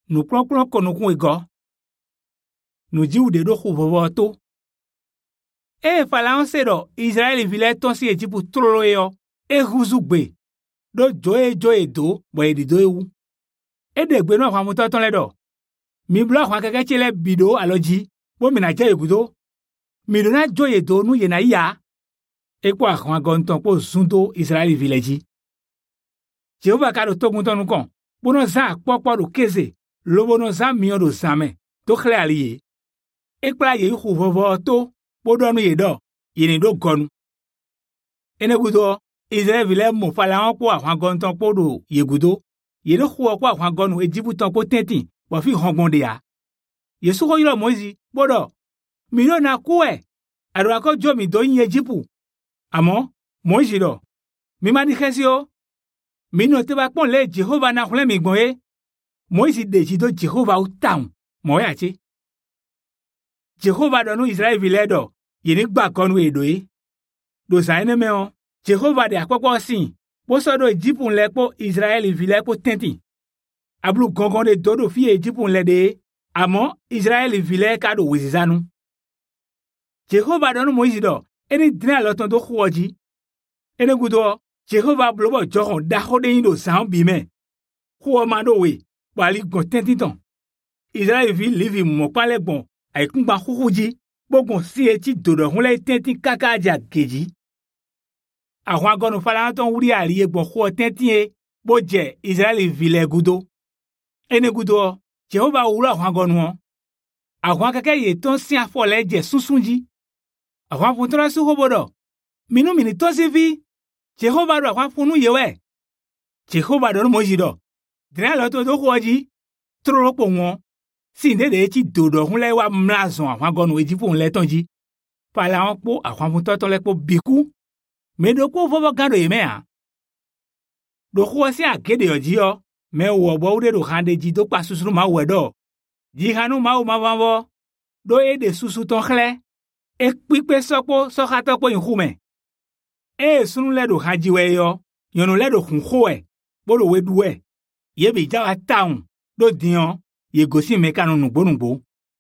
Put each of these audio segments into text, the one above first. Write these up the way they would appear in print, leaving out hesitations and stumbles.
Nous prenons qu'on ego. Nous disons de do to. E Pharaon sedo Israël vile ton si Égypte trolo yo. E huzugbe. Do joe do boy di do ewu. E de gbe no fa mo ton le do. Mi blo kwa keke chele bido aloji. Bo mi na je egudo. Mi do na joye do nu ye na ya. E kwa kwa gonton po zundo Israël village. Jehova ka do togun ton nu kon. Bono za popo do keze. Lobo no za mi do zame. To kle aliye. E kwa ye hu vovo to. Bodo nu ye do. Ye ni do gonu. Ene gudo Israël vile mo Pharaon po kwa gonton po do ye gudo. Ye do hu kwa gonu Égypte ton po tenti. Wa fi hongonde ya. Yesu ko yiro Moizi. Bodo. Mi do na kuwe. Ado ako jo mi do yin Égypte. Amo, Moizi do. Mi ma di kesi yo. Mi no te ba pon le Jehova na khule mi gbon e. Moizi de ji do Jehova u taun. Mo ya ti. Jehova do nu Israel vile do. Ye ni gba konu edo e. Do sa ene me on. Jehova de akpopo sin. Po so do Égypte le po Israel vile po tenti. Ablu gongon de dodo fi Égypte le de. Amo Israel vile ka do wizizanu. Jehova do nu Moizi do. Eni dina loton do khuoji. Ene gudo Jehova blobo joron da khode yin do san bi me. Khuo ma do we. Wali gon tentiton. Israel vi livi mo pale gbon. Ay kun ba khuji. Bogon si eti dodo hunle tenti kaka ja geji. Àwọn agonu Pharaon ton wuri ari egbon khuo tenti e. Bo je Israel vile gudo. Ene gudo Jehova wura àwọn agonu won. Àwọn keke ye ton si afole je sunsunji. Àwọn funtra su hobodo. Minu mini to si vi. Jehova do àwọn funu yewe. Jehova do Moizi do. Dina lo to do khuoji. Troro po won. Si ndede ti dodo hunle wa mlazon àwọn agonu Égypte hunle tonji. Pharaon po àwọn funto to le po biku. Me do ko vovo gando yeme a. Do khuo si akede oji yo. Me wo bo ude do hande ji do pa susuru ma wedo. Ji hanu ma o ma vanvo. Do e de susu ton khle. E pipe sopo so khato po inhume. E sunu le do haji we yo. Yonu le do khunkhoe. Bo do we duwe. Ye bi jawa taun. Do dion. Ye gosi mekano nugbo.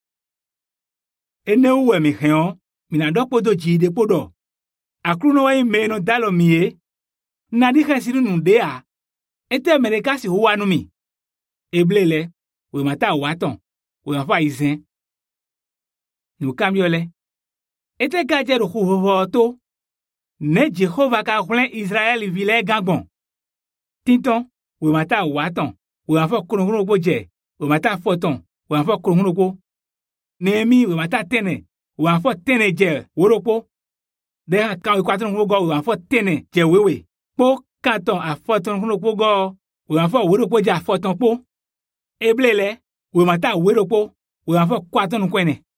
Ene uwe mi heon. Mina do podo ji de podo. Akruno wa ime no dalo miye. Nadi khesiru nundea. Ete mereka si huwa numi. Eblele. We mata waton. We mafa izen. Nou kamyole. Ete gaje do khuvovo to. Ne Jehova ka khlen Israël vile gangbon. Tinton. We mata waton. We mafa kono boje. We mata foton. We mafa kono ko. Nehemi we mata tene. We mafa tene je. Woropo. De ha kan we kwatron go we mafa tene je wewe. Po katon a foton ko go. We mafa woropo je a foton po. Eblele. We mata woropo. We mafa kwatron kwene.